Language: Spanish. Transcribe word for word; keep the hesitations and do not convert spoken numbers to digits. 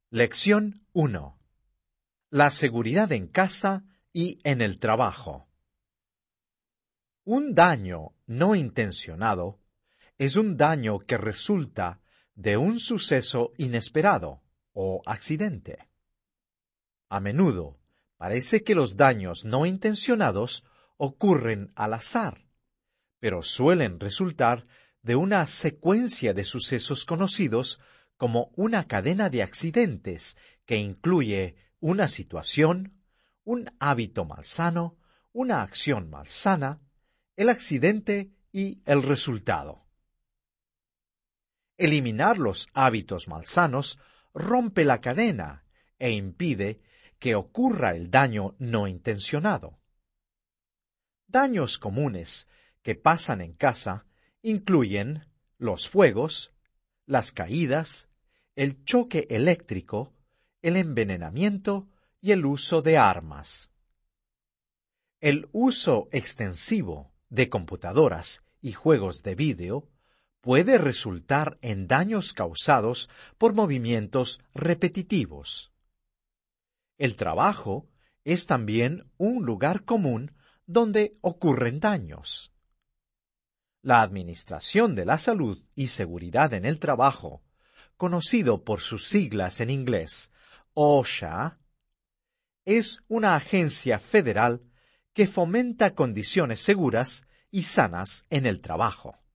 Lección uno. La seguridad en casa y en el trabajo. Un daño no intencionado es un daño que resulta de un suceso inesperado o accidente. A menudo parece que los daños no intencionados ocurren al azar, pero suelen resultar de una secuencia de sucesos conocidos como una cadena de accidentes que incluye una situación, un hábito malsano, una acción malsana, el accidente y el resultado. Eliminar los hábitos malsanos rompe la cadena e impide que ocurra el daño no intencionado. Daños comunes que pasan en casa incluyen los fuegos, las caídas, el choque eléctrico, el envenenamiento y el uso de armas. El uso extensivo de computadoras y juegos de vídeo puede resultar en daños causados por movimientos repetitivos. El trabajo es también un lugar común donde ocurren daños. La Administración de la Salud y Seguridad en el Trabajo, conocido por sus siglas en inglés OSHA, es una agencia federal que fomenta condiciones seguras y sanas en el trabajo.